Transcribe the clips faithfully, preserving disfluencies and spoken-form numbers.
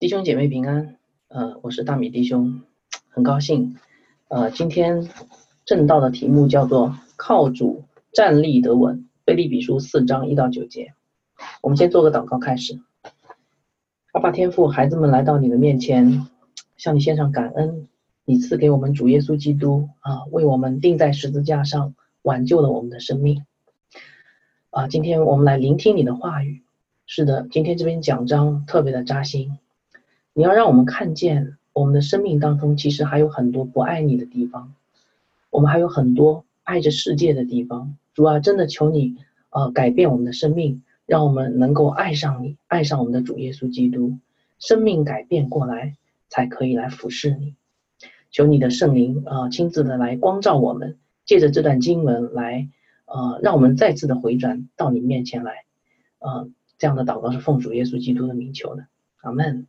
弟兄姐妹平安，呃，我是大米弟兄，很高兴，呃，今天正道的题目叫做靠主站立得稳，腓立比书四章一到九节。我们先做个祷告开始。阿爸天父，孩子们来到你的面前，向你献上感恩，你赐给我们主耶稣基督啊，为我们钉在十字架上，挽救了我们的生命。啊，今天我们来聆听你的话语。是的，今天这篇讲章特别的扎心。你要让我们看见我们的生命当中其实还有很多不爱你的地方，我们还有很多爱着世界的地方。主啊，真的求你呃改变我们的生命，让我们能够爱上你，爱上我们的主耶稣基督，生命改变过来才可以来服侍你。求你的圣灵呃亲自的来光照我们，借着这段经文来呃让我们再次的回转到你面前来。呃这样的祷告是奉主耶稣基督的名求的，阿们。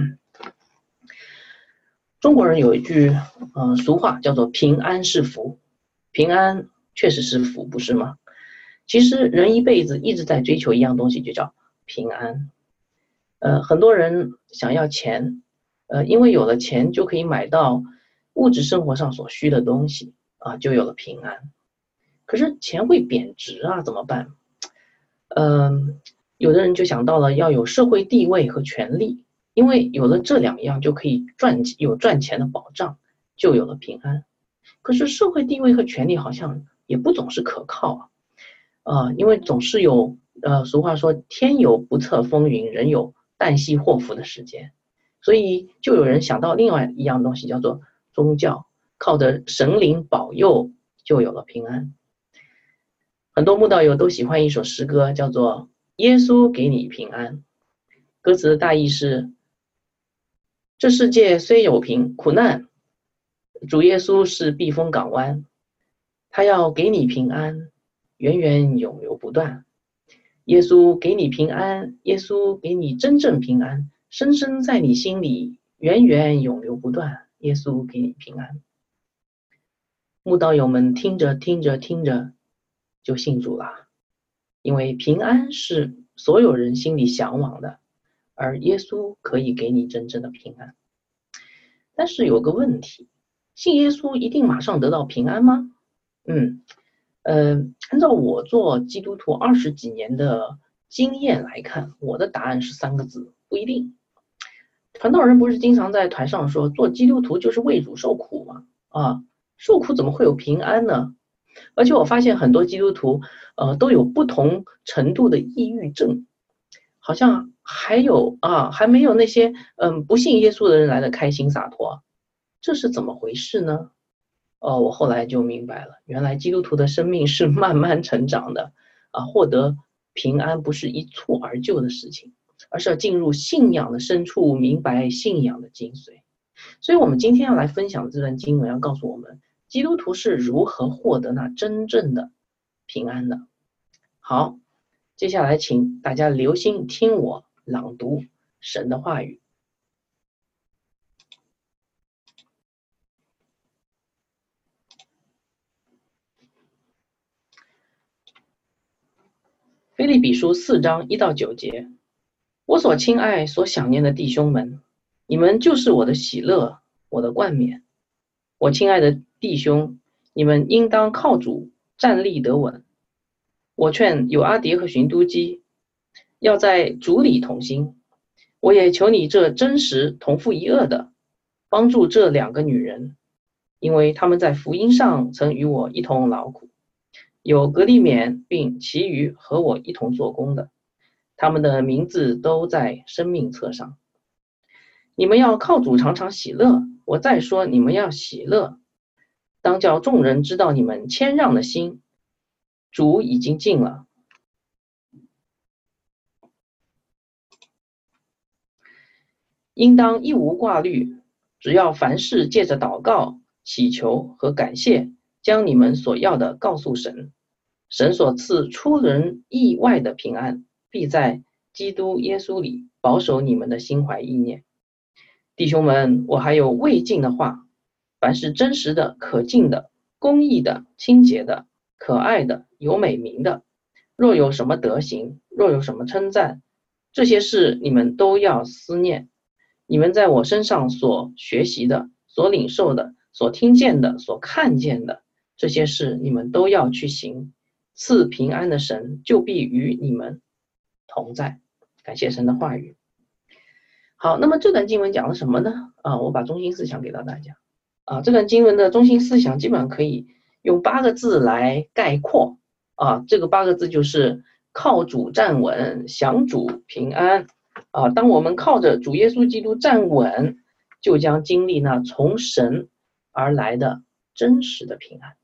中国人有一句呃俗话叫做平安是福，平安确实是福，不是吗？其实人一辈子一直在追求一样东西，就叫平安。呃，很多人想要钱，呃，因为有了钱就可以买到物质生活上所需的东西啊，就有了平安。可是钱会贬值啊，怎么办？嗯、呃，有的人就想到了要有社会地位和权利。因为有了这两样就可以赚有赚钱的保障，就有了平安。可是社会地位和权利好像也不总是可靠啊，呃，因为总是有呃俗话说天有不测风云，人有旦夕祸福的时间，所以就有人想到另外一样东西叫做宗教，靠着神灵保佑就有了平安。很多慕道友都喜欢一首诗歌，叫做耶稣给你平安。歌词的大意是，这世界虽有平苦难，主耶稣是避风港湾，他要给你平安，源源永流不断。耶稣给你平安，耶稣给你真正平安，深深在你心里，源源永流不断。耶稣给你平安。慕道友们听着听着听着就信主了，因为平安是所有人心里向往的，而耶稣可以给你真正的平安。但是有个问题，信耶稣一定马上得到平安吗？嗯，呃，按照我做基督徒二十几年的经验来看，我的答案是三个字：不一定。传道人不是经常在台上说，做基督徒就是为主受苦吗？啊，受苦怎么会有平安呢？而且我发现很多基督徒，呃，都有不同程度的抑郁症，好像还有啊，还没有那些嗯不信耶稣的人来的开心洒脱，这是怎么回事呢？哦，我后来就明白了，原来基督徒的生命是慢慢成长的啊，获得平安不是一蹴而就的事情，而是要进入信仰的深处，明白信仰的精髓。所以我们今天要来分享这段经文，要告诉我们基督徒是如何获得那真正的平安的。好，接下来请大家留心听我朗读神的话语。腓立比书四章一到九节，我所亲爱所想念的弟兄们，你们就是我的喜乐，我的冠冕。我亲爱的弟兄，你们应当靠主站立得稳。我劝有阿迭和寻都基要在主里同心。我也求你这真实同父一轭的，帮助这两个女人，因为他们在福音上曾与我一同劳苦，有格利勉并其余和我一同做工的，他们的名字都在生命册上。你们要靠主常常喜乐，我再说你们要喜乐，当叫众人知道你们谦让的心，主已经近了。应当一无挂虑，只要凡事借着祷告、祈求和感谢，将你们所要的告诉神。神所赐出人意外的平安，必在基督耶稣里保守你们的心怀意念。弟兄们，我还有未尽的话，凡是真实的、可敬的、公义的、清洁的、可爱的、有美名的，若有什么德行，若有什么称赞，这些事你们都要思念。 你们在我身上所学习的、所领受的、所听见的、所看见的这些事，你们都要去行。赐平安的神就必与你们同在。感谢神的话语。好，那么这段经文讲了什么呢？啊，我把中心思想给到大家。啊，这段经文的中心思想基本上可以用八个字来概括。啊，这个八个字就是靠主站稳，享主平安。啊，当我们靠着主耶稣基督站稳，就将经历那从神而来的真实的平安。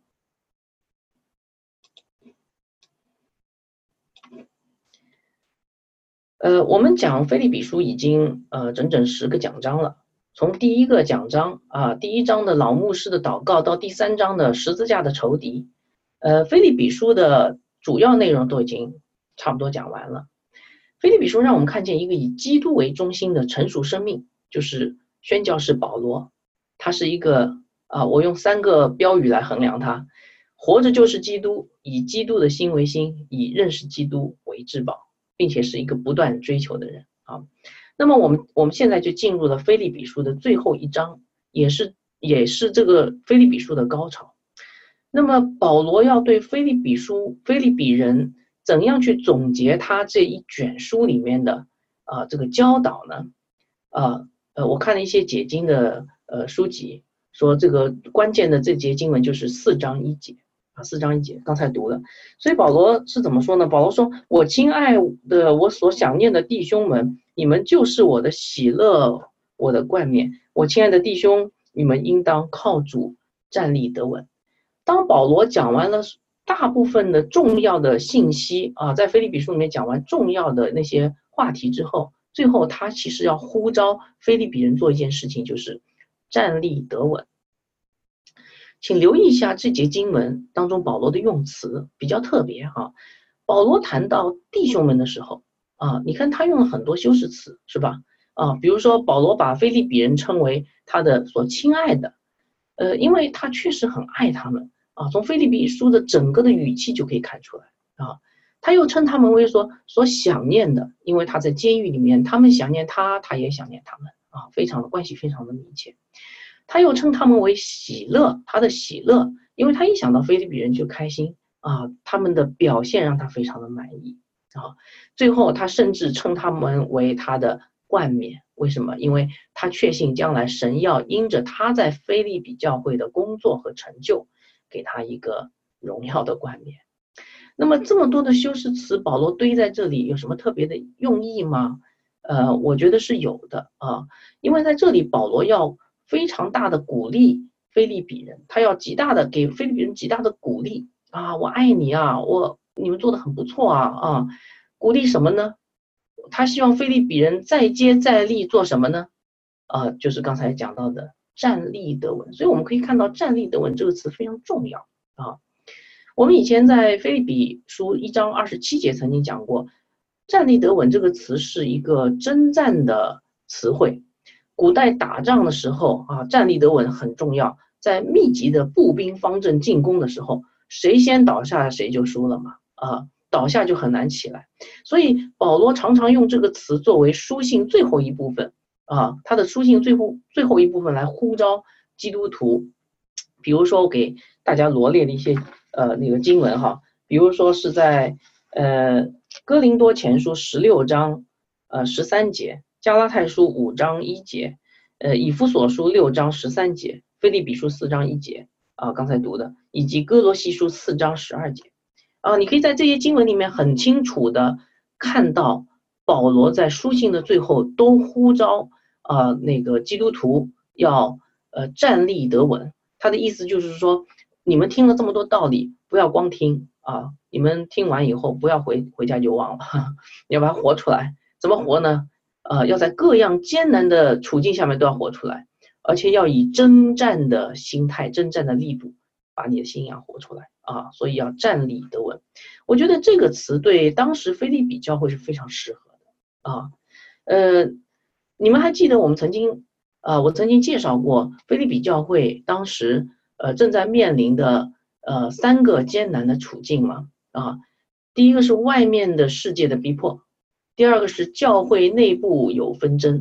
呃，我们讲腓立比书已经呃整整十个讲章了，从第一个讲章啊，第一章的老牧师的祷告到第三章的十字架的仇敌，呃，腓立比书的主要内容都已经差不多讲完了。腓立比书让我们看见一个以基督为中心的成熟生命，就是宣教士保罗，他是一个啊，我用三个标语来衡量他：活着就是基督，以基督的心为心，以认识基督为至宝，并且是一个不断追求的人啊。那么我们我们现在就进入了腓立比书的最后一章，也是也是这个腓立比书的高潮。那么保罗要对腓立比书腓立比人怎样去总结他这一卷书里面的啊、呃、这个教导呢？啊 呃, 呃我看了一些解经的呃书籍，说这个关键的这节经文就是四章一节啊，四章一节刚才读了。所以保罗是怎么说呢？保罗说：“我亲爱的，我所想念的弟兄们，你们就是我的喜乐，我的冠冕。我亲爱的弟兄，你们应当靠主站立得稳。”当保罗讲完了大部分的重要的信息啊，在腓立比书里面讲完重要的那些话题之后，最后他其实要呼召腓立比人做一件事情，就是站立得稳。请留意一下这节经文当中保罗的用词比较特别哈。保罗谈到弟兄们的时候啊，你看他用了很多修饰词，是吧？啊，比如说保罗把腓立比人称为他的所亲爱的，呃，因为他确实很爱他们啊，从腓立比书的整个的语气就可以看出来啊。他又称他们为说所想念的，因为他在监狱里面，他们想念他，他也想念他们啊，非常的关系非常的密切。他又称他们为喜乐，他的喜乐，因为他一想到腓立比人就开心啊，他们的表现让他非常的满意啊。最后他甚至称他们为他的冠冕，为什么？因为他确信将来神要因着他在腓立比教会的工作和成就，给他一个荣耀的冠冕。那么这么多的修饰词，保罗堆在这里有什么特别的用意吗？呃，我觉得是有的啊，因为在这里保罗要非常大的鼓励腓立比人，他要极大的给腓立比人极大的鼓励啊，我爱你啊，我你们做的很不错啊啊，鼓励什么呢？他希望腓立比人再接再厉做什么呢？啊，就是刚才讲到的站立得稳。所以我们可以看到站立得稳这个词非常重要啊。我们以前在腓立比书一章二十七节曾经讲过，站立得稳这个词是一个征战的词汇。古代打仗的时候啊，站立得稳很重要。在密集的步兵方阵进攻的时候，谁先倒下谁就输了嘛，啊，倒下就很难起来。所以保罗常常用这个词作为书信最后一部分啊，他的书信最后最后一部分来呼召基督徒。比如说我给大家罗列的一些呃那个经文哈，比如说是在呃哥林多前书十六章呃十三节，加拉太书五章一节，呃以弗所书六章十三节，腓立比书四章一节啊，刚才读的，以及哥罗西书四章十二节啊，你可以在这些经文里面很清楚的看到保罗在书信的最后都呼召啊、呃、那个基督徒要呃站立得稳。他的意思就是说，你们听了这么多道理，不要光听啊！你们听完以后，不要回回家就忘了，你要把它活出来。怎么活呢？呃，要在各样艰难的处境下面都要活出来，而且要以征战的心态、征战的力度，把你的信仰活出来啊！所以要站立得稳。我觉得这个词对当时腓立比教会是非常适合的啊。呃，你们还记得我们曾经？呃，我曾经介绍过腓立比教会当时呃正在面临的呃三个艰难的处境嘛啊，第一个是外面的世界的逼迫，第二个是教会内部有纷争，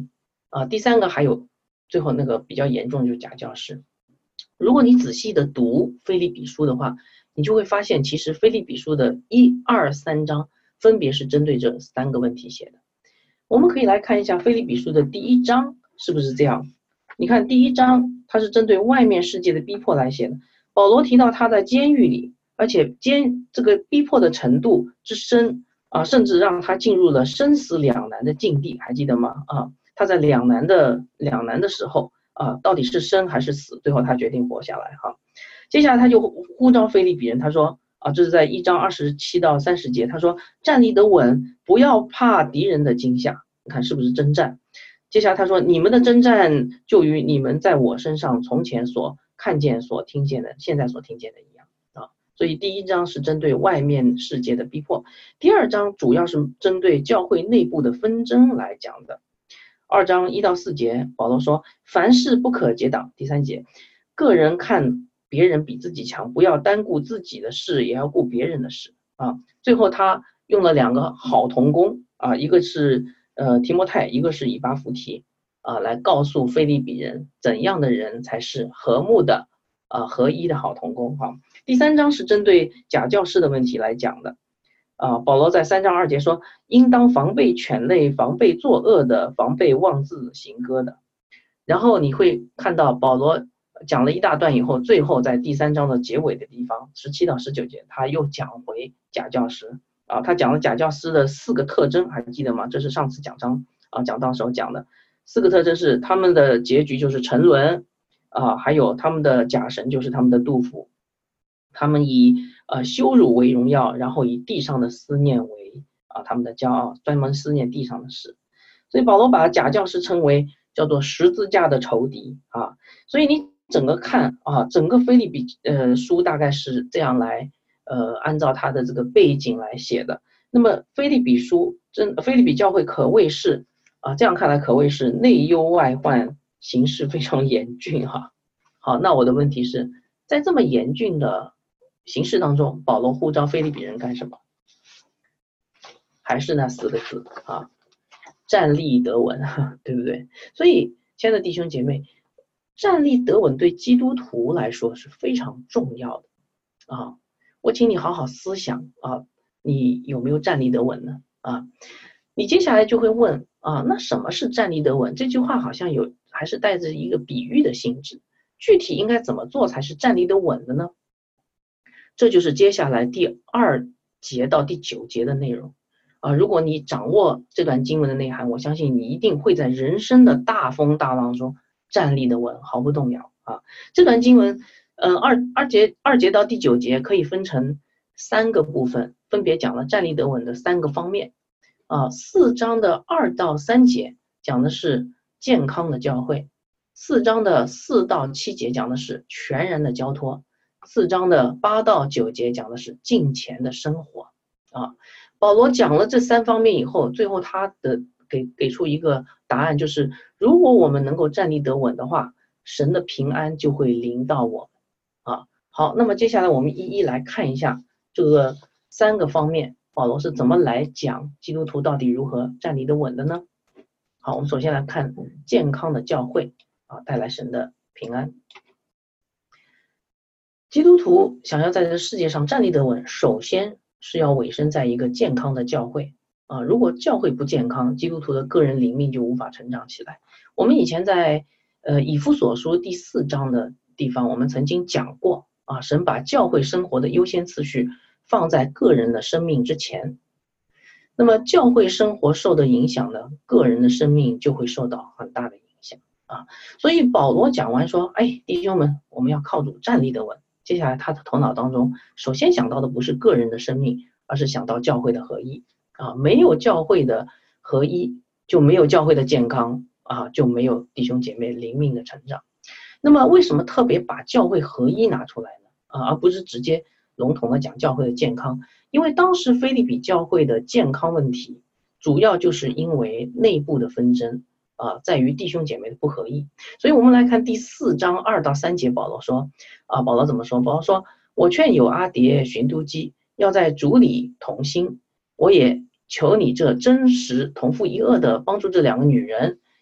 啊。第三个还有最后那个比较严重的就是假教师。如果你仔细的读腓立比书的话，你就会发现其实腓立比书的一二三章分别是针对这三个问题写的。我们可以来看一下腓立比书的第一章是不是这样。你看第一章它是针对外面世界的逼迫来写的，保罗提到他在监狱里，而且监这个逼迫的程度之深啊，甚至让他进入了生死两难的境地，还记得吗？啊，他在两难的两难的时候啊，到底是生还是死？最后他决定活下来哈。接下来他就呼召腓立比人，他说啊，这是在一章二十七到三十节，他说站立得稳，不要怕敌人的惊吓。你看是不是征战？接下来他说你们的征战就与你们在我身上从前所看见、所听见的，现在所听见的一样啊。所以第一章是针对外面世界的逼迫，第二章主要是针对教会内部的纷争来讲的。二章一到四节，保罗说凡事不可结党。第三节，个人看别人比自己强，不要单顾自己的事，也要顾别人的事啊。最后他用了两个好同工啊，一个是呃提摩太，一个是以巴弗提啊，来告诉腓立比人怎样的人才是和睦的啊合一的好同工哈。第三章是针对假教师的问题来讲的啊。保罗在三章二节说，应当防备犬类，防备作恶的，防备妄自行歌的。然后你会看到保罗讲了一大段以后，最后在第三章的结尾的地方十七到十九节，他又讲回假教师啊，他讲了假教师的四个特征，还记得吗？这是上次讲章啊讲到时候讲的四个特征，是他们的结局就是沉沦啊，还有他们的假神就是他们的杜甫，他们以呃羞辱为荣耀，然后以地上的思念为啊他们的骄傲，专门思念地上的事。所以保罗把假教师称为叫做十字架的仇敌啊。所以你整个看啊，整个腓立比呃书大概是这样来呃按照它的这个背景来写的。那么腓立比书真腓立比教会可谓是啊，这样看来可谓是内忧外患，形势非常严峻哈。好，那我的问题是在这么严峻的形势当中，保罗呼召腓立比人干什么？还是那四个字啊，站立得稳，对不对？所以亲爱的弟兄姐妹，站立得稳对基督徒来说是非常重要的啊！我请你好好思想啊，你有没有站立得稳呢？啊，你接下来就会问啊，那什么是站立得稳？这句话好像有还是带着一个比喻的性质，具体应该怎么做才是站立得稳的呢？这就是接下来第二节到第九节的内容啊！如果你掌握这段经文的内涵，我相信你一定会在人生的大风大浪中站立得稳，毫不动摇啊！这段经文，呃，二二节二节到第九节可以分成三个部分，分别讲了站立得稳的三个方面啊。四章的二到三节讲的是健康的教会，四章的四到七节讲的是全然的交托，四章的八到九节讲的是敬虔的生活啊。保罗讲了这三方面以后，最后他的给给出一个答案，就是如果我们能够站立得稳的话，神的平安就会临到我们啊。好，那么接下来我们一一来看一下这个三个方面，保罗是怎么来讲基督徒到底如何站立得稳的呢？好，我们首先来看健康的教会啊，带来神的平安。基督徒想要在这个世界上站立得稳，首先是要委身在一个健康的教会啊。如果教会不健康，基督徒的个人灵命就无法成长起来。我们以前在呃以弗所书第四章的地方，我们曾经讲过啊，神把教会生活的优先次序放在个人的生命之前。那么教会生活受的影响呢，个人的生命就会受到很大的影响啊。所以保罗讲完说，哎，弟兄们，我们要靠主站立得稳。接下来他的头脑当中首先想到的不是个人的生命，而是想到教会的合一啊。没有教会的合一，就没有教会的健康啊，就没有弟兄姐妹灵命的成长。那么为什么特别把教会合一拿出来呢？啊，而不是直接笼统的讲教会的健康？因为当时腓立比教会的健康问题主要就是因为内部的纷争啊，在于弟兄姐妹的不合一。所以我们来看第四章二到三节，保罗说啊，保罗怎么说？保罗说，我劝有阿迭、寻都基要在主里同心，我也求你这真实同父一轭的帮助这两个女人，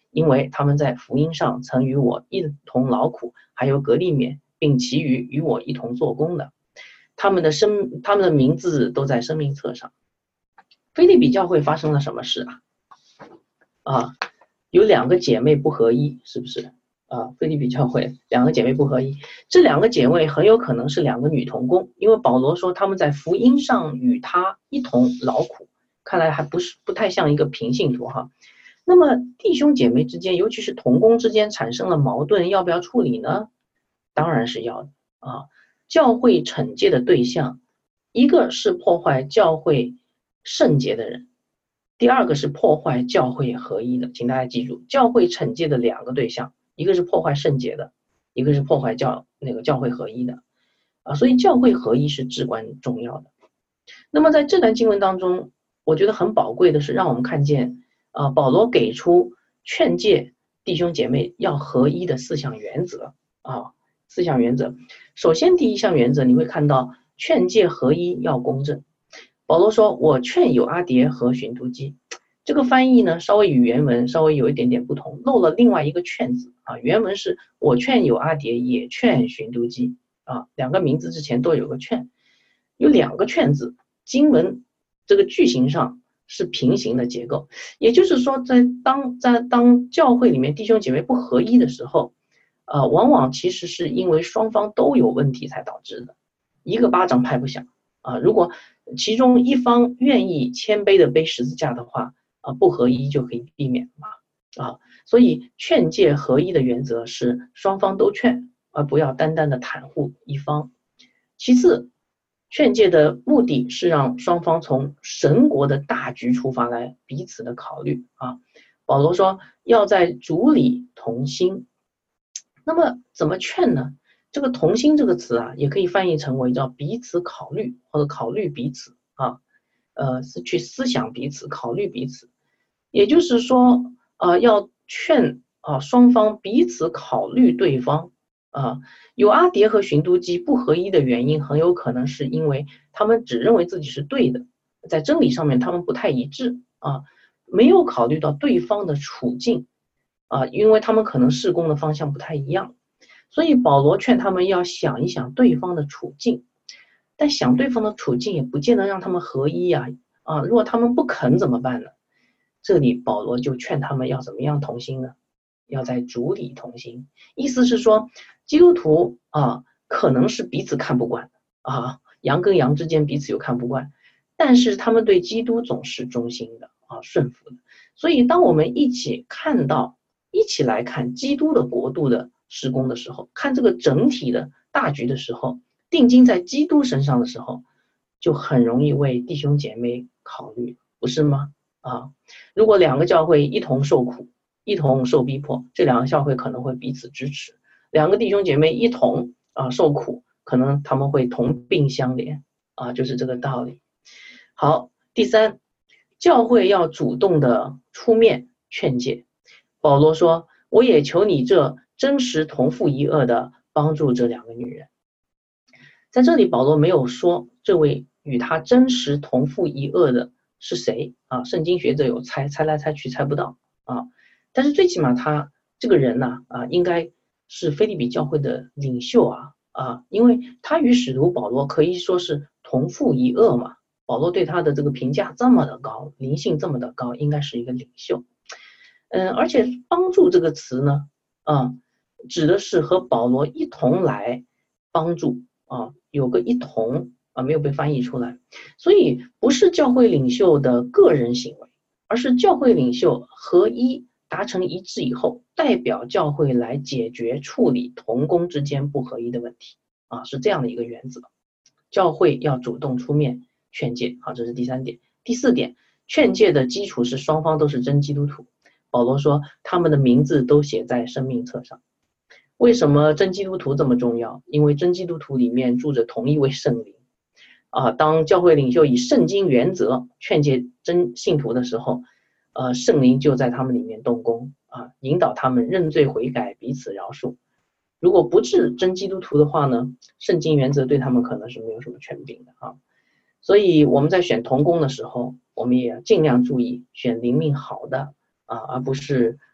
因为他们在福音上曾与我一同劳苦，还有革利免，并其余与我一同做工的，他们的生他们的名字都在生命册上。腓立比教会发生了什么事啊？啊，有两个姐妹不合一，是不是？啊，腓立比教会两个姐妹不合一，这两个姐妹很有可能是两个女同工，因为保罗说他们在福音上与他一同劳苦，看来还不是不太像一个平信徒哈。那么弟兄姐妹之间，尤其是同工之间产生了矛盾，要不要处理呢？当然是要的啊。教会惩戒的对象，一个是破坏教会圣洁的人，第二个是破坏教会合一的。请大家记住，教会惩戒的两个对象，一个是破坏圣洁的，一个是破坏教那个教会合一的啊。所以教会合一是至关重要的。那么在这段经文当中，我觉得很宝贵的是让我们看见啊，保罗给出劝诫弟兄姐妹要合一的四项原则啊，四项原则。首先第一项原则，你会看到劝诫合一要公正。保罗说，我劝友阿迭和寻都基，这个翻译呢稍微与原文稍微有一点点不同，漏了另外一个劝字啊。原文是我劝友阿迭，也劝寻都基啊，两个名字之前都有个劝，有两个劝字，经文这个句型上是平行的结构，也就是说在当在当教会里面弟兄姐妹不合一的时候，呃，往往其实是因为双方都有问题才导致的，一个巴掌拍不响啊。如果其中一方愿意谦卑的背十字架的话，啊，不合一就可以避免嘛啊。所以劝诫合一的原则是双方都劝，而不要单单的袒护一方。其次，劝诫的目的是让双方从神国的大局出发来彼此的考虑啊。保罗说要在主里同心。那么怎么劝呢？这个同心这个词啊，也可以翻译成为叫彼此考虑，或者考虑彼此啊，呃，是去思想彼此，考虑彼此。也就是说，呃，要劝啊双方彼此考虑对方啊。有阿迭和寻都基不合一的原因，很有可能是因为他们只认为自己是对的，在真理上面他们不太一致啊，没有考虑到对方的处境。啊，因为他们可能事工的方向不太一样，所以保罗劝他们要想一想对方的处境，但想对方的处境也不见得让他们合一啊。啊，如果他们不肯怎么办呢？这里保罗就劝他们要怎么样同心呢？要在主里同心，意思是说基督徒啊可能是彼此看不惯啊，羊跟羊之间彼此又看不惯，但是他们对基督总是忠心的啊，顺服的。所以当我们一起看到一起来看基督的国度的施工的时候，看这个整体的大局的时候，定睛在基督身上的时候，就很容易为弟兄姐妹考虑，不是吗？啊，如果两个教会一同受苦，一同受逼迫，这两个教会可能会彼此支持；两个弟兄姐妹一同啊受苦，可能他们会同病相怜啊，就是这个道理。好，第三，教会要主动的出面劝诫。保罗说，我也求你这真实同父一轭的帮助这两个女人。在这里保罗没有说这位与他真实同父一轭的是谁啊，圣经学者有猜，猜来猜去猜不到啊。但是最起码他这个人呢 啊, 啊，应该是腓立比教会的领袖啊啊，因为他与使徒保罗可以说是同父一轭嘛。保罗对他的这个评价这么的高，灵性这么的高，应该是一个领袖。嗯，而且帮助这个词呢，啊，指的是和保罗一同来帮助啊，有个一同啊，没有被翻译出来，所以不是教会领袖的个人行为，而是教会领袖合一达成一致以后，代表教会来解决处理同工之间不合一的问题啊，是这样的一个原则。教会要主动出面劝诫，好，这是第三点。第四点，劝诫的基础是双方都是真基督徒。保罗说他们的名字都写在生命册上。为什么真基督徒这么重要？因为真基督徒里面住着同一位圣灵啊。当教会领袖以圣经原则劝诫真信徒的时候，呃，圣灵就在他们里面动工啊，引导他们认罪悔改，彼此饶恕。如果不是真基督徒的话呢，圣经原则对他们可能是没有什么权柄的啊。所以我们在选同工的时候，我们也尽量注意选灵命好的啊，而不是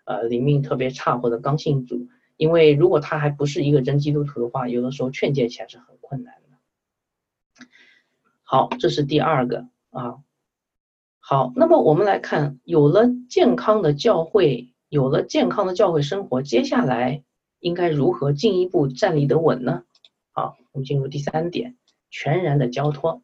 呃灵命特别差或者刚信主，因为如果他还不是一个真基督徒的话，有的时候劝诫起来是很困难的。好，这是第二个啊。好，那么我们来看，有了健康的教会，有了健康的教会生活，接下来应该如何进一步站立得稳呢？好，我们进入第三点，全然的交托。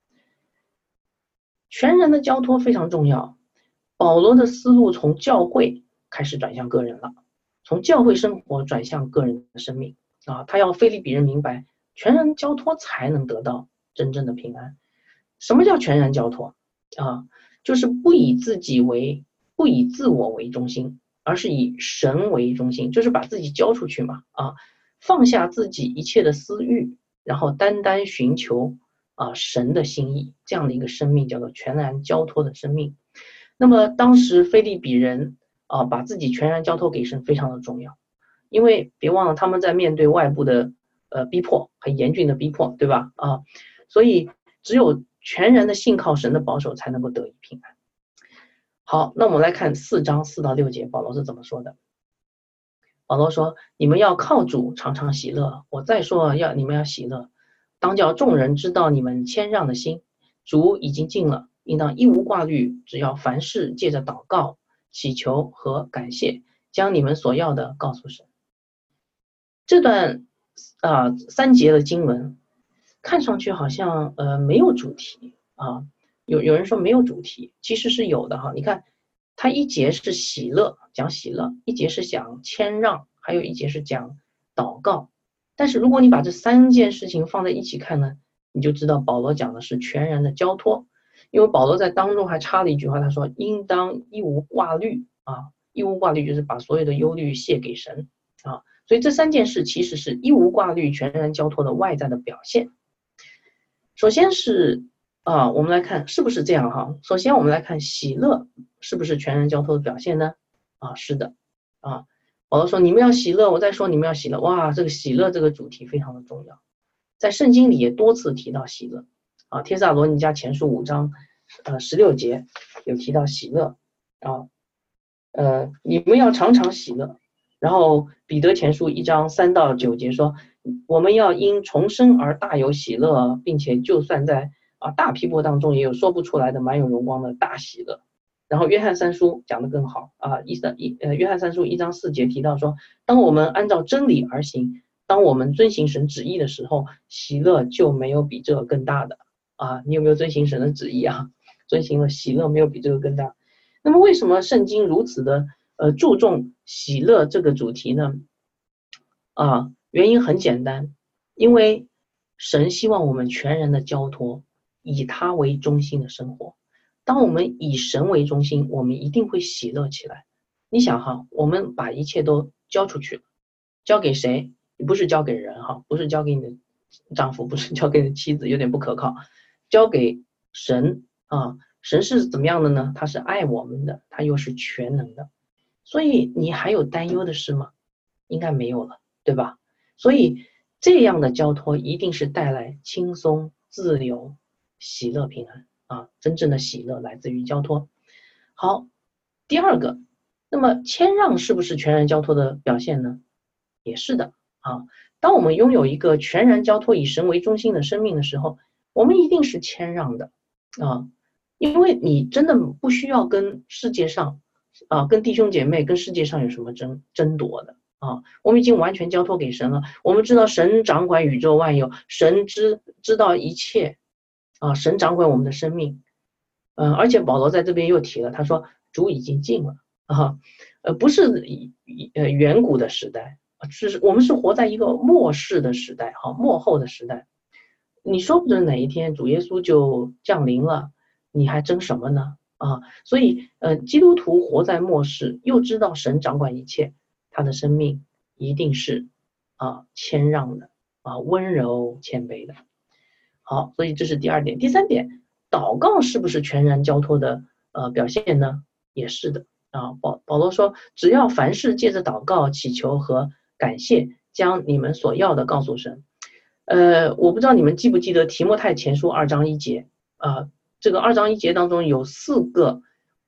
全然的交托非常重要。保罗的思路从教会开始转向个人了，从教会生活转向个人的生命啊，他要腓立比人明白，全然交托才能得到真正的平安。什么叫全然交托啊？就是不以自己为，不以自我为中心，而是以神为中心，就是把自己交出去嘛啊，放下自己一切的私欲，然后单单寻求啊神的心意，这样的一个生命叫做全然交托的生命。那么当时腓立比人啊，把自己全然交托给神非常的重要，因为别忘了他们在面对外部的呃逼迫，很严峻的逼迫，对吧？啊，所以只有全然的信靠神的保守，才能够得以平安。好，那我们来看四章四到六节，保罗是怎么说的？保罗说：“你们要靠主常常喜乐。我再说要你们要喜乐，当叫众人知道你们谦让的心，主已经近了。应当一无挂虑，只要凡事借着祷告、祈求和感谢，将你们所要的告诉神。”这段啊、呃、三节的经文看上去好像呃没有主题啊，有有人说没有主题，其实是有的哈。你看，它一节是喜乐，讲喜乐；一节是讲谦让，还有一节是讲祷告。但是如果你把这三件事情放在一起看呢，你就知道保罗讲的是全然的交托。因为保罗在当中还插了一句话，他说应当一无挂虑啊，一无挂虑就是把所有的忧虑卸给神啊，所以这三件事其实是一无挂虑全然交托的外在的表现。首先是啊，我们来看是不是这样哈？首先我们来看喜乐是不是全然交托的表现呢？啊，是的啊，保罗说你们要喜乐，我再说你们要喜乐，哇，这个喜乐这个主题非常的重要，在圣经里也多次提到喜乐。啊，帖撒罗尼迦前书五章呃十六节有提到喜乐啊，呃，你们要常常喜乐。然后彼得前书一章三到九节说，我们要因重生而大有喜乐，并且就算在啊大逼迫当中，也有说不出来的满有荣光的大喜乐。然后约翰三书讲得更好啊，一三一呃约翰三书一章四节提到说，当我们按照真理而行，当我们遵行神旨意的时候，喜乐就没有比这个更大的。啊，你有没有遵行神的旨意啊？遵行了，喜乐没有比这个更大。那么为什么圣经如此的呃注重喜乐这个主题呢？啊，原因很简单，因为神希望我们全然的交托，以他为中心的生活。当我们以神为中心，我们一定会喜乐起来。你想哈，我们把一切都交出去了，交给谁？不是交给人哈，不是交给你的丈夫，不是交给你的妻子，有点不可靠。交给神啊，神是怎么样的呢？他是爱我们的，他又是全能的，所以你还有担忧的事吗？应该没有了，对吧？所以这样的交托一定是带来轻松、自由、喜乐、平安啊！真正的喜乐来自于交托。好，第二个，那么谦让是不是全然交托的表现呢？也是的啊。当我们拥有一个全然交托以神为中心的生命的时候，我们一定是谦让的啊，因为你真的不需要跟世界上啊，跟弟兄姐妹、跟世界上有什么争争夺的啊，我们已经完全交托给神了。我们知道神掌管宇宙万有，神知知道一切啊，神掌管我们的生命。嗯、呃，而且保罗在这边又提了，他说主已经近了啊，呃，不是呃远古的时代，是我们是活在一个末世的时代，哈，末后的时代。你说不准哪一天主耶稣就降临了，你还争什么呢？啊，所以呃，基督徒活在末世，又知道神掌管一切，他的生命一定是啊谦让的啊温柔谦卑的。好，所以这是第二点。第三点，祷告是不是全然交托的呃表现呢？也是的啊。保保罗说，只要凡事借着祷告、祈求和感谢，将你们所要的告诉神。呃，我不知道你们记不记得提摩太前书二章一节啊、呃，这个二章一节当中有四个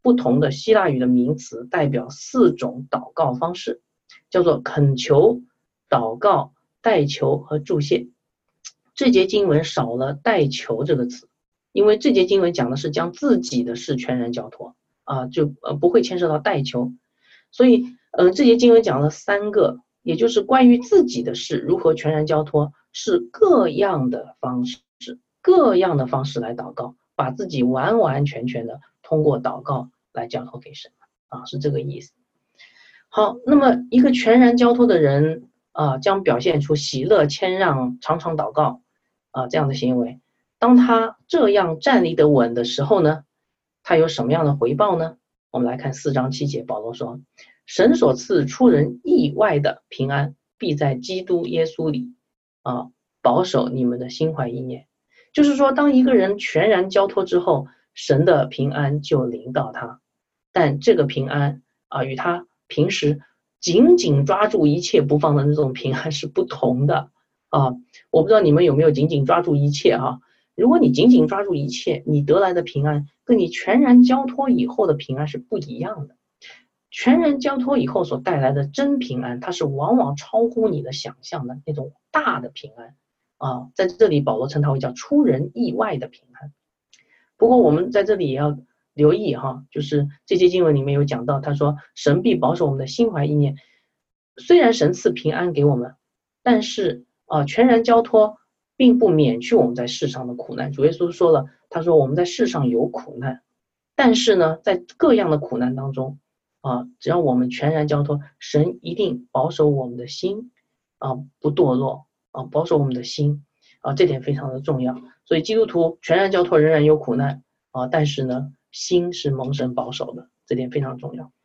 不同的希腊语的名词代表四种祷告方式，叫做恳求、祷告、代求和祝谢。这节经文少了代求这个词，因为这节经文讲的是将自己的事全然交托啊，就呃不会牵涉到代求，所以呃这节经文讲了三个，也就是关于自己的事如何全然交托，是各样的方式，各样的方式来祷告，把自己完完全全的通过祷告来交托给神啊，是这个意思。好，那么一个全然交托的人啊，将表现出喜乐、谦让、常常祷告啊这样的行为。当他这样站立得稳的时候呢，他有什么样的回报呢？我们来看四章七节，保罗说：神所赐出人意外的平安，必在基督耶稣里啊保守你们的心怀意念。就是说，当一个人全然交托之后，神的平安就临到他，但这个平安啊与他平时紧紧抓住一切不放的那种平安是不同的啊！我不知道你们有没有紧紧抓住一切啊？如果你紧紧抓住一切，你得来的平安跟你全然交托以后的平安是不一样的。全然交托以后所带来的真平安，它是往往超乎你的想象的那种大的平安啊！在这里保罗称它为叫出人意外的平安。不过我们在这里也要留意哈，就是这些经文里面有讲到，他说神必保守我们的心怀意念。虽然神赐平安给我们，但是啊、呃，全然交托并不免去我们在世上的苦难。主耶稣说了，他说我们在世上有苦难，但是呢，在各样的苦难当中啊，只要我们全然交托，神一定保守我们的心啊，不堕落啊，保守我们的心啊，这点非常的重要。所以基督徒全然交托仍然有苦难啊，但是呢，心是蒙神保守的，这点非常重要。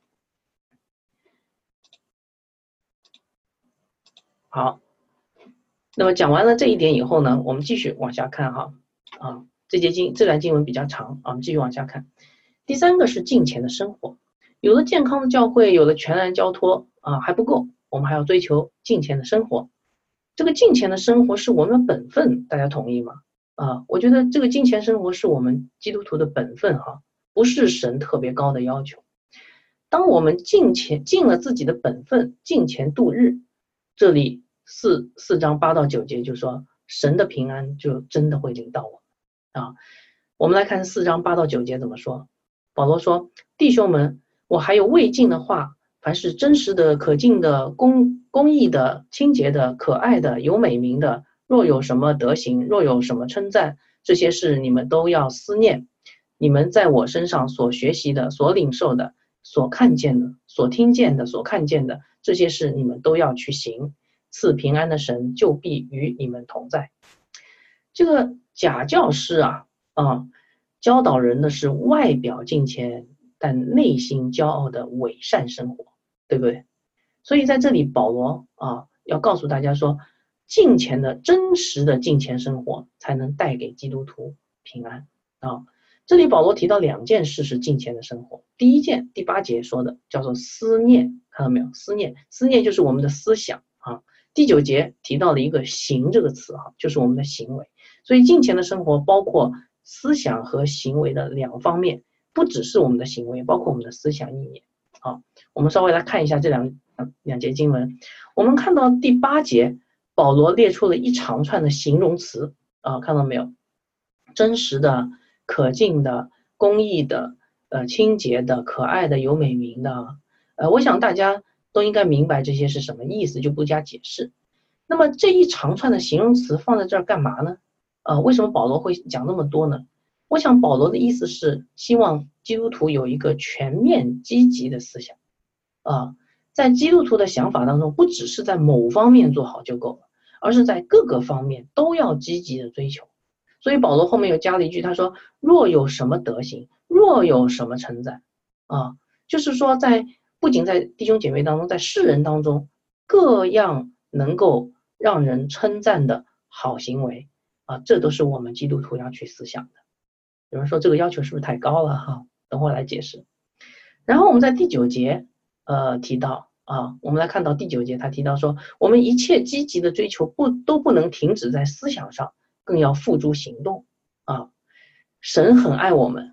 好，那么讲完了这一点以后呢，我们继续往下看哈啊，这节经这段经文比较长啊，我们继续往下看。第三个是敬虔的生活，有了健康的教会，有了全然交托啊还不够，我们还要追求敬虔的生活。这个敬虔的生活是我们的本分，大家同意吗？啊，我觉得这个敬虔生活是我们基督徒的本分哈，不是神特别高的要求。当我们敬虔尽了自己的本分，敬虔度日，这里四四章八到九节就说神的平安就真的会临到我啊。我们来看四章八到九节怎么说。保罗说：弟兄们，我还有未尽的话，凡是真实的、可敬的、公公义的、清洁的、可爱的、有美名的，若有什么德行，若有什么称赞，这些事你们都要思念。你们在我身上所学习的、所领受的、所看见的、所听见的、所看见的，这些事你们都要去行。赐平安的神就必与你们同在。这个假教师啊啊，教导人的是外表敬虔但内心骄傲的伪善生活，对不对？所以在这里保罗啊要告诉大家说，敬虔的真实的敬虔生活才能带给基督徒平安啊。这里保罗提到两件事是敬虔的生活。第一件，第八节说的叫做思念，看到没有？思念，思念就是我们的思想啊。第九节提到了一个行这个词哈，就是我们的行为。所以敬虔的生活包括思想和行为的两方面，不只是我们的行为，包括我们的思想意念。好，我们稍微来看一下这两两节经文。我们看到第八节，保罗列出了一长串的形容词啊，看到没有？真实的、可敬的、公义的、呃清洁的、可爱的、有美名的。呃，我想大家都应该明白这些是什么意思，就不加解释。那么这一长串的形容词放在这儿干嘛呢？呃，为什么保罗会讲那么多呢？我想保罗的意思是希望基督徒有一个全面积极的思想啊，在基督徒的想法当中，不只是在某方面做好就够了，而是在各个方面都要积极的追求。所以保罗后面又加了一句，他说若有什么德行，若有什么称赞啊，就是说在不仅在弟兄姐妹当中，在世人当中，各样能够让人称赞的好行为啊，这都是我们基督徒要去思想的。有人说这个要求是不是太高了哈？等会来解释。然后我们在第九节呃提到啊，我们来看到第九节他提到说，我们一切积极的追求不都不能停止在思想上，更要付诸行动啊。神很爱我们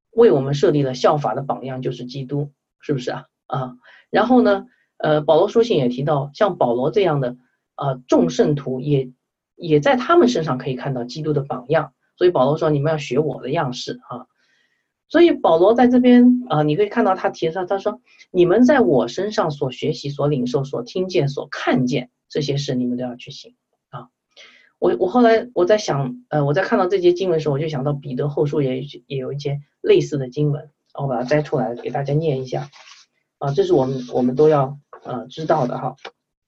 为我们设立了效法的榜样，就是基督，是不是啊？啊，然后呢，呃，保罗书信也提到，像保罗这样的啊众圣徒也也在他们身上可以看到基督的榜样，所以保罗说你们要学我的样式啊。所以保罗在这边啊、呃，你可以看到他提到，他说你们在我身上所学习、所领受、所听见、所看见这些事，你们都要去行啊。我我后来我在想，呃，我在看到这节经文的时候，我就想到彼得后书也也有一节类似的经文，我把它摘出来给大家念一下啊，这是我们我们都要呃知道的哈。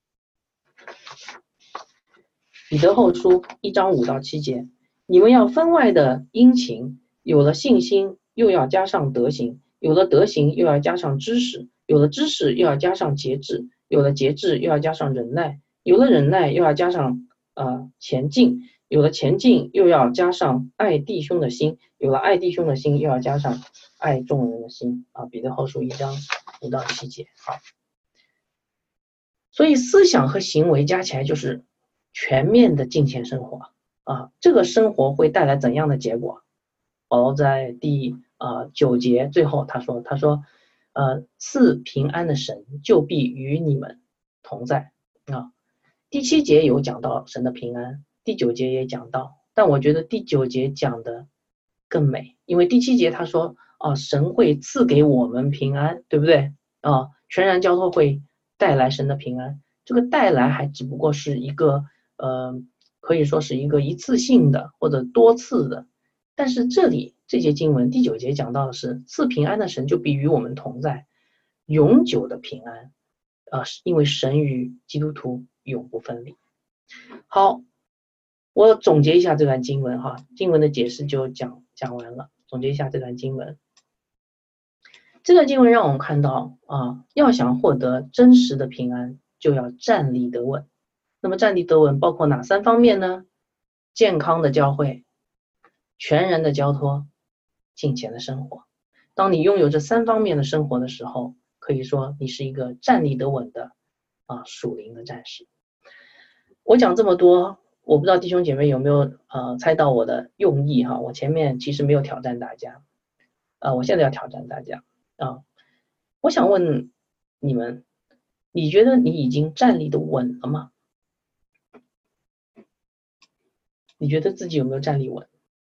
彼得后书一章五到七节，你们要分外的殷勤，有了信心，又要加上德行；有了德行，又要加上知识；有了知识，又要加上节制；有了节制，又要加上忍耐；有了忍耐，又要加上呃前进；有了前进，又要加上爱弟兄的心；有了爱弟兄的心，又要加上爱众人的心。啊，彼得后书一章五到七节。好，所以思想和行为加起来就是全面的敬虔生活啊，这个生活会带来怎样的结果？保罗在第啊九节最后他说，他说，呃，赐平安的神就必与你们同在啊。第七节有讲到神的平安，第九节也讲到，但我觉得第九节讲的更美，因为第七节他说啊，神会赐给我们平安，对不对啊？全然交托会带来神的平安，这个带来还只不过是一个呃，可以说是一个一次性的或者多次的，但是这里这节经文第九节讲到的是赐平安的神就必与我们同在，永久的平安啊、呃，因为神与基督徒永不分离。好，我总结一下这段经文哈，经文的解释就讲讲完了。总结一下这段经文，这段经文让我们看到啊，要想获得真实的平安，就要站立得稳。那么站立得稳包括哪三方面呢？健康的教会，全然的交托，敬虔的生活。当你拥有这三方面的生活的时候，可以说你是一个站立得稳的啊属灵的战士。我讲这么多，我不知道弟兄姐妹有没有呃猜到我的用意哈？我前面其实没有挑战大家，呃，我现在要挑战大家啊！我想问你们，你觉得你已经站立的稳了吗？你觉得自己有没有站立稳？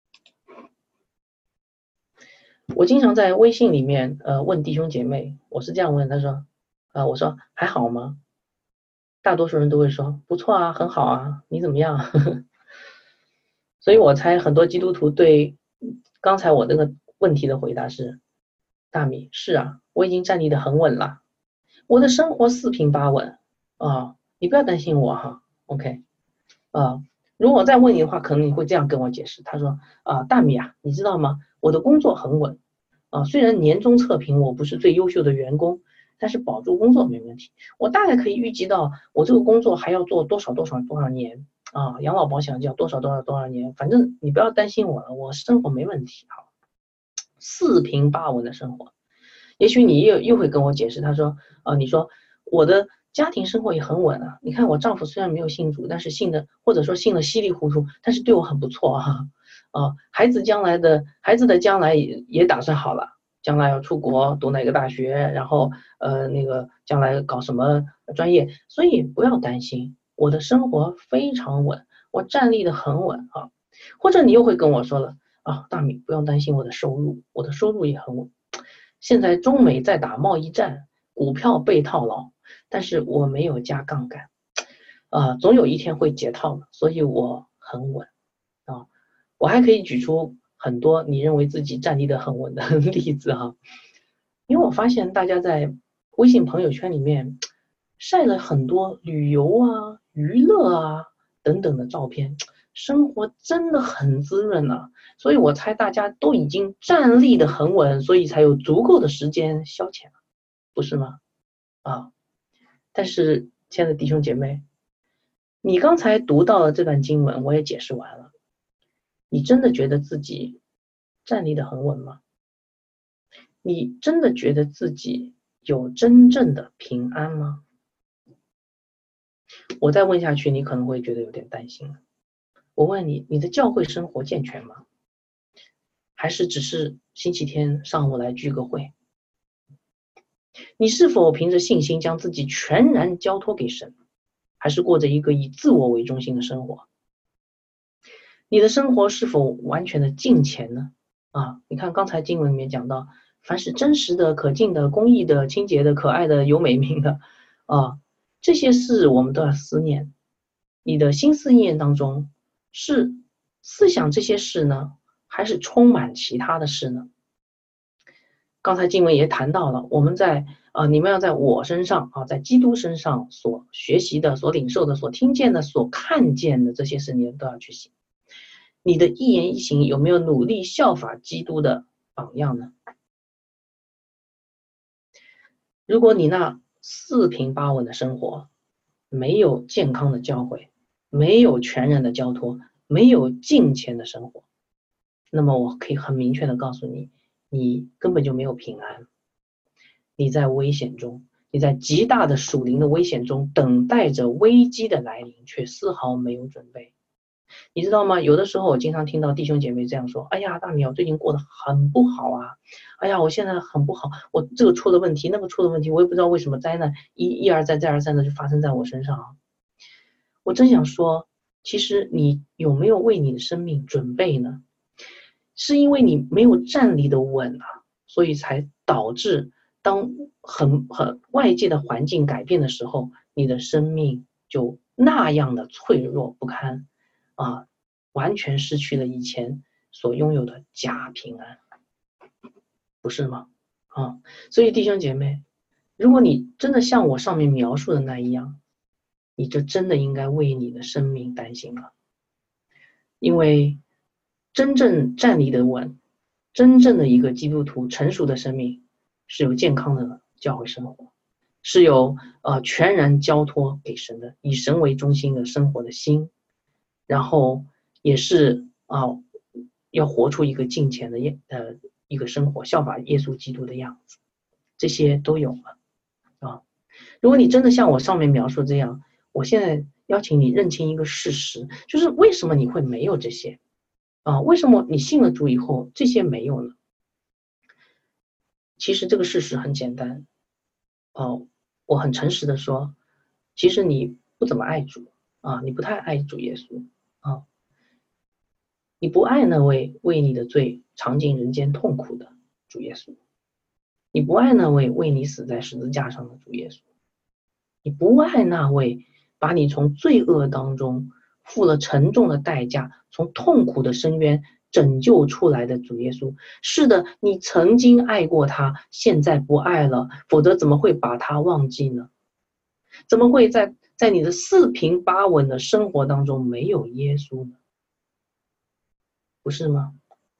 我经常在微信里面呃问弟兄姐妹，我是这样问，他说，呃，我说还好吗？大多数人都会说不错啊，很好啊，你怎么样？所以我猜很多基督徒对刚才我这个问题的回答是，大米，是啊，我已经站立的很稳了，我的生活四平八稳啊，你不要担心我哈 ，OK 啊，如果再问你的话，可能你会这样跟我解释，他说啊，大米啊，你知道吗？我的工作很稳啊，虽然年终测评我不是最优秀的员工，但是保住工作没问题，我大概可以预计到我这个工作还要做多少多少多少年啊，养老保险就要多少多少多少年，反正你不要担心我了，我生活没问题哈，四平八稳的生活。也许你又又会跟我解释，他说啊，你说我的家庭生活也很稳啊，你看我丈夫虽然没有信主，但是信的或者说信的稀里糊涂，但是对我很不错啊，啊，孩子将来的孩子的将来也也打算好了，将来要出国读哪个大学，然后呃那个将来搞什么专业，所以不要担心，我的生活非常稳，我站立的很稳啊。或者你又会跟我说了啊，大米不用担心我的收入，我的收入也很稳。现在中美在打贸易战，股票被套牢，但是我没有加杠杆，啊、呃，总有一天会解套的，所以我很稳啊。我还可以举出很多你认为自己站立的很稳的例子哈，因为我发现大家在微信朋友圈里面晒了很多旅游啊、娱乐啊等等的照片，生活真的很滋润啊。所以我猜大家都已经站立的很稳，所以才有足够的时间消遣了，不是吗？啊，但是亲爱的弟兄姐妹，你刚才读到了这段经文，我也解释完了，你真的觉得自己站立的很稳吗？你真的觉得自己有真正的平安吗？我再问下去，你可能会觉得有点担心了。我问你，你的教会生活健全吗？ 还是只是星期天上午来聚个会？你是否凭着信心将自己全然交托给神，还是过着一个以自我为中心的生活？你的生活是否完全的敬虔呢？啊，你看刚才经文里面讲到，凡是真实的、可敬的、公义的、清洁的、可爱的、有美名的，啊，这些事我们都要思念。你的心思意念当中是思想这些事呢，还是充满其他的事呢？刚才经文也谈到了，我们在啊、呃，你们要在我身上啊，在基督身上所学习的、所领受的、所听见的、所看见的这些事，你们都要去行。你的一言一行有没有努力效法基督的榜样呢？如果你那四平八稳的生活，没有健康的教诲，没有全然的交托，没有敬虔的生活，那么我可以很明确的告诉你，你根本就没有平安。你在危险中，你在极大的属灵的危险中，等待着危机的来临，却丝毫没有准备。你知道吗？有的时候我经常听到弟兄姐妹这样说：哎呀，大米，我最近过得很不好啊！哎呀，我现在很不好，我这个出了问题，那个出了问题，我也不知道为什么灾难一一而再再而三的就发生在我身上啊！我真想说，其实你有没有为你的生命准备呢？是因为你没有站立的稳啊，所以才导致当很很外界的环境改变的时候，你的生命就那样的脆弱不堪。啊，完全失去了以前所拥有的假平安，不是吗？啊，所以弟兄姐妹，如果你真的像我上面描述的那一样，你就真的应该为你的生命担心了，因为真正站立的稳，真正的一个基督徒成熟的生命，是有健康的教会生活，是有呃全然交托给神的，以神为中心的生活的心。然后也是啊，要活出一个敬虔的呃一个生活，效法耶稣基督的样子，这些都有了啊。如果你真的像我上面描述这样，我现在邀请你认清一个事实，就是为什么你会没有这些啊？为什么你信了主以后这些没有呢？其实这个事实很简单哦，我很诚实的说，其实你不怎么爱主啊，你不太爱主耶稣啊。你不爱那位为你的罪尝尽人间痛苦的主耶稣，你不爱那位为你死在十字架上的主耶稣，你不爱那位把你从罪恶当中付了沉重的代价，从痛苦的深渊拯救出来的主耶稣。是的，你曾经爱过他，现在不爱了，否则怎么会把他忘记呢？怎么会在在你的四平八稳的生活当中没有耶稣呢？不是吗？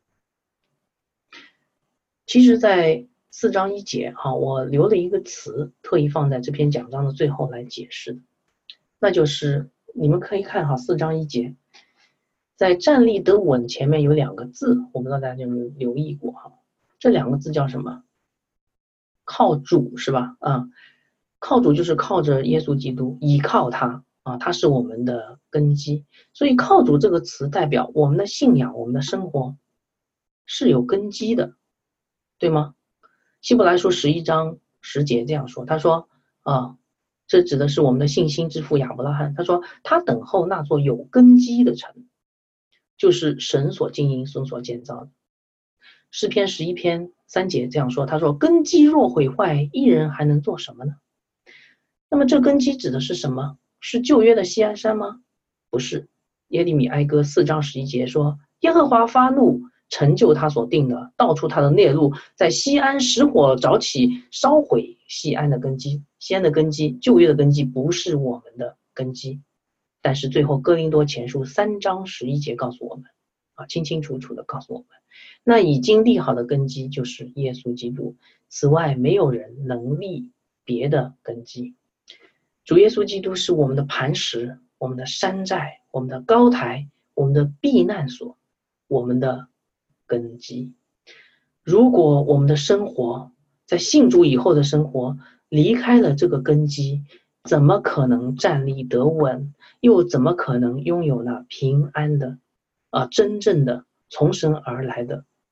其实在四章一节啊，我留了一个词，特意放在这篇讲章的最后来解释，那就是你们可以看哈，四章一节，在站立得稳前面有两个字，我不知道大家有没有留意过哈，这两个字叫什么？靠主是吧？啊，靠主就是靠着耶稣基督，依靠他啊，他是我们的根基，所以靠主这个词代表我们的信仰，我们的生活是有根基的。对吗？希伯来书十一章十节这样说，他说啊，这指的是我们的信心之父亚伯拉罕。他说他等候那座有根基的城，就是神所经营、神所建造的。诗篇十一篇三节这样说，他说根基若毁坏，一人还能做什么呢？那么这根基指的是什么？是旧约的锡安山吗？不是。耶利米哀歌四章十一节说，耶和华发怒，成就他所定的，道出他的烈怒，在西安使火着起，烧毁西安的根基。西安的根基，旧约的根基不是我们的根基，但是最后哥林多前书三章十一节告诉我们啊，清清楚楚的告诉我们，那已经立好的根基就是耶稣基督，此外没有人能立别的根基。主耶稣基督是我们的磐石，我们的山寨，我们的高台，我们的避难所，我们的根基。如果我们的生活在信主以后的生活离开了这个根基，怎么可能站立得稳？又怎么可能拥有那平安的啊，真正的从神而来的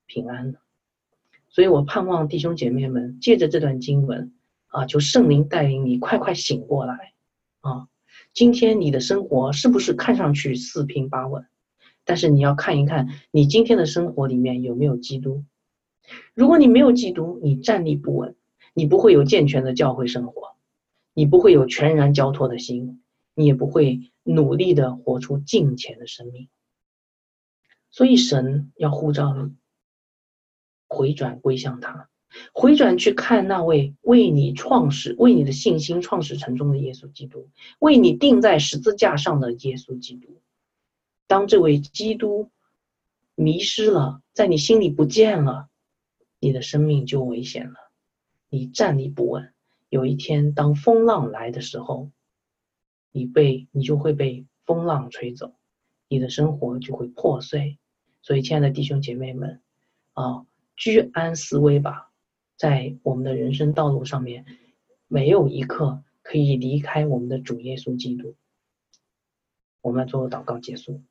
平安呢？所以我盼望弟兄姐妹们借着这段经文啊，求圣灵带领你快快醒过来啊！今天你的生活是不是看上去四平八稳？但是你要看一看你今天的生活里面有没有基督。如果你没有基督，你站立不稳，你不会有健全的教会生活，你不会有全然交托的心，你也不会努力的活出敬虔的生命。所以神要呼召你回转归向他，回转去看那位为你创始为你的信心创始成终的耶稣基督，为你钉在十字架上的耶稣基督。当这位基督迷失了，在你心里不见了，你的生命就危险了，你站立不稳。有一天当风浪来的时候，你被你就会被风浪吹走，你的生活就会破碎。所以亲爱的弟兄姐妹们啊，居安思危吧，在我们的人生道路上面，没有一刻可以离开我们的主耶稣基督。我们来做祷告结束。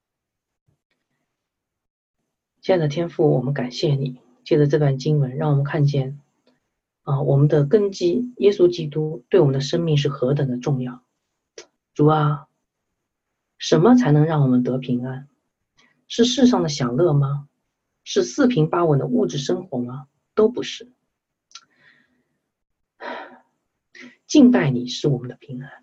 亲爱的天父，我们感谢你，借着这段经文让我们看见啊，我们的根基耶稣基督对我们的生命是何等的重要。主啊，什么才能让我们得平安？是世上的享乐吗？是四平八稳的物质生活吗？都不是。敬拜你是我们的平安，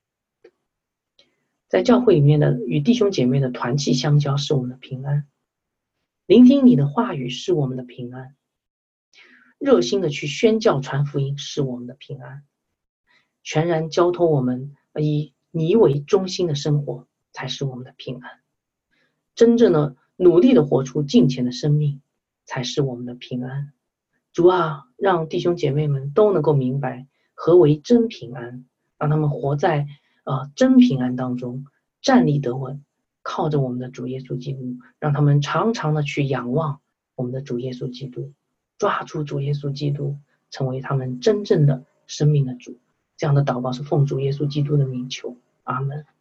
在教会里面的与弟兄姐妹的团契相交是我们的平安，聆听你的话语是我们的平安，热心的去宣教传福音是我们的平安，全然交托我们以你为中心的生活才是我们的平安，真正的努力的活出敬虔的生命才是我们的平安。主啊，让弟兄姐妹们都能够明白何为真平安，让他们活在呃真平安当中，站立得稳，靠着我们的主耶稣基督，让他们常常的去仰望我们的主耶稣基督，抓住主耶稣基督，成为他们真正的生命的主。这样的祷告是奉主耶稣基督的名求，阿们。